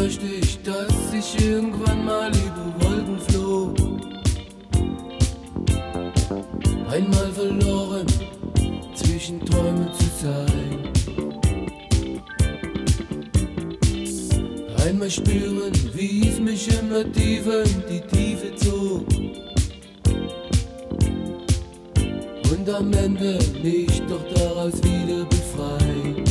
möchte ich, dass ich irgendwann mal über Wolken flog. Einmal verloren zwischen Träumen zu sein. Einmal spüren, wie es mich immer tiefer in die Tiefe zog. Und am Ende mich doch daraus wieder befreien.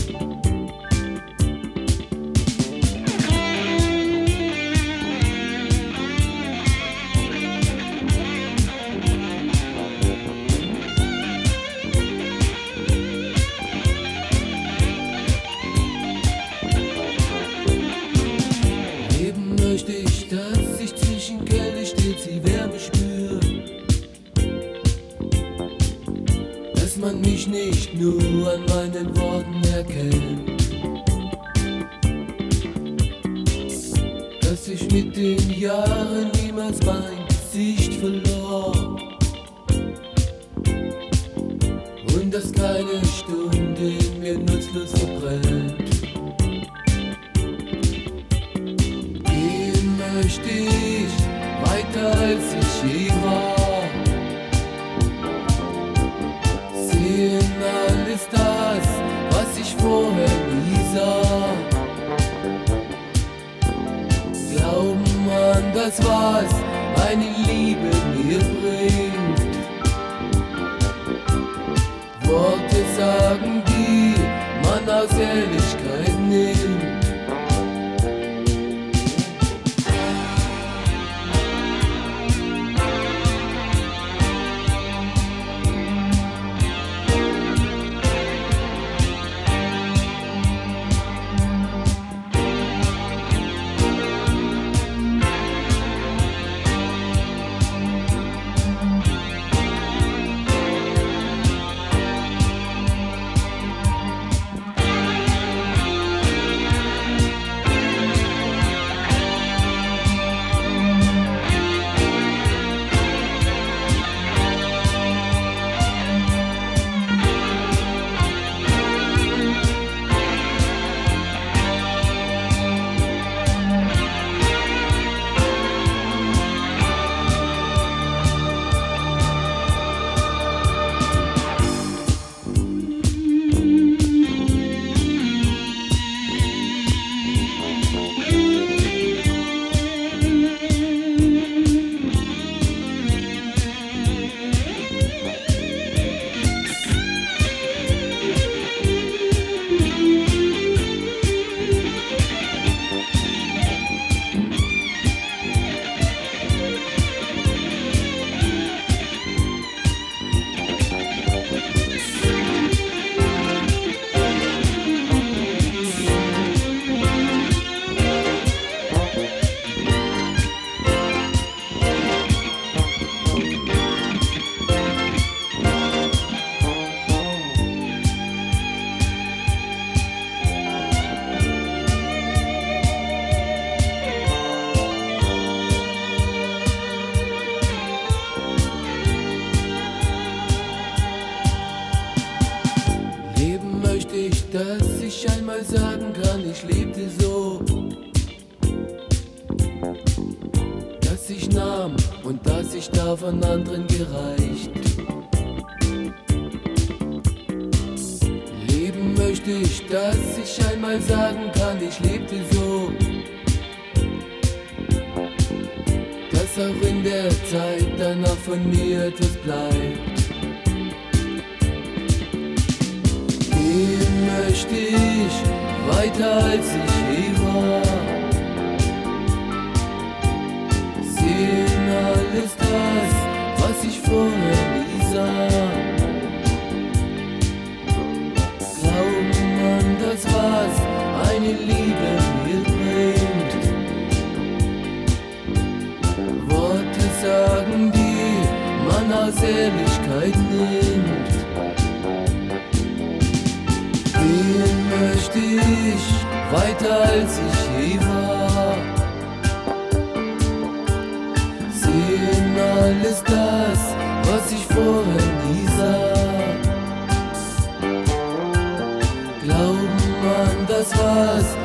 Leben möchte ich, dass ich zwischen Kälte stets die Wärme spür. Dass man mich nicht nur an meinen Worten erkennt. Dass ich mit den Jahren niemals mein Gesicht verlor. Und dass keine Stunde in mir nutzlos verbrennt. Gehen möchte ich weiter als ich je war. Sehen alles das, was ich vorher nie sah. Glauben an das, was meine Liebe mir bringt. Worte sagen, die man aus Ehrlichkeit nimmt. Dass ich einmal sagen kann, ich lebte so. Dass ich nahm und dass ich da von anderen gereicht. Leben möchte ich, dass ich einmal sagen kann, ich lebte so. Dass auch in der Zeit danach von mir etwas bleibt. Gehen möchte ich weiter als ich je war. Sehen alles das, was ich vorher nie sah. Glauben an das, was eine Liebe mir bringt. Worte sagen, die man aus Ehrlichkeit nimmt. Gehen möchte ich weiter als ich je war. Sehen alles das, was ich vorher nie sah. Glauben an das, was